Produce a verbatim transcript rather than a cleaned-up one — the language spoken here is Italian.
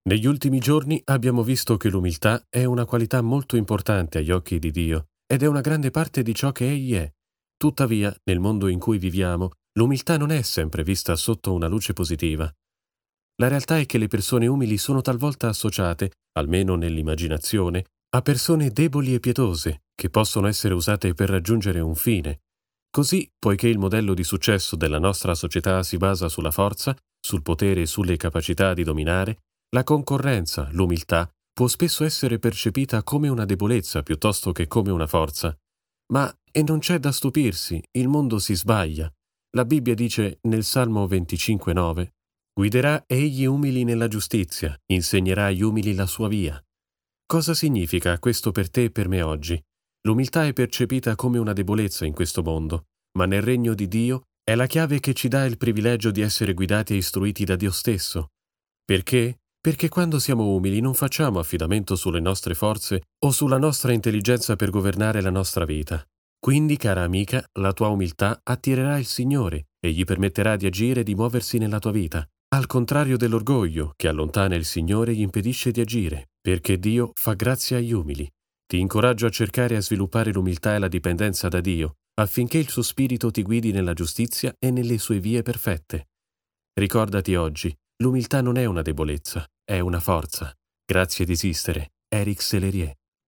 Negli ultimi giorni abbiamo visto che l'umiltà è una qualità molto importante agli occhi di Dio ed è una grande parte di ciò che Egli è. Tuttavia, nel mondo in cui viviamo, l'umiltà non è sempre vista sotto una luce positiva. La realtà è che le persone umili sono talvolta associate, almeno nell'immaginazione, a persone deboli e pietose, che possono essere usate per raggiungere un fine. Così, poiché il modello di successo della nostra società si basa sulla forza, sul potere e sulle capacità di dominare, la concorrenza, l'umiltà, può spesso essere percepita come una debolezza piuttosto che come una forza. Ma, e non c'è da stupirsi, il mondo si sbaglia. La Bibbia dice nel Salmo venticinque nove: «Guiderà egli umili nella giustizia, insegnerà agli umili la sua via». Cosa significa questo per te e per me oggi? L'umiltà è percepita come una debolezza in questo mondo, ma nel regno di Dio è la chiave che ci dà il privilegio di essere guidati e istruiti da Dio stesso. Perché? Perché quando siamo umili non facciamo affidamento sulle nostre forze o sulla nostra intelligenza per governare la nostra vita. Quindi, cara amica, la tua umiltà attirerà il Signore e gli permetterà di agire e di muoversi nella tua vita, al contrario dell'orgoglio che allontana il Signore e gli impedisce di agire, perché Dio fa grazia agli umili. Ti incoraggio a cercare e a sviluppare l'umiltà e la dipendenza da Dio, affinché il suo Spirito ti guidi nella giustizia e nelle sue vie perfette. Ricordati oggi, l'umiltà non è una debolezza, è una forza. Grazie di esistere. Eric Sellerier.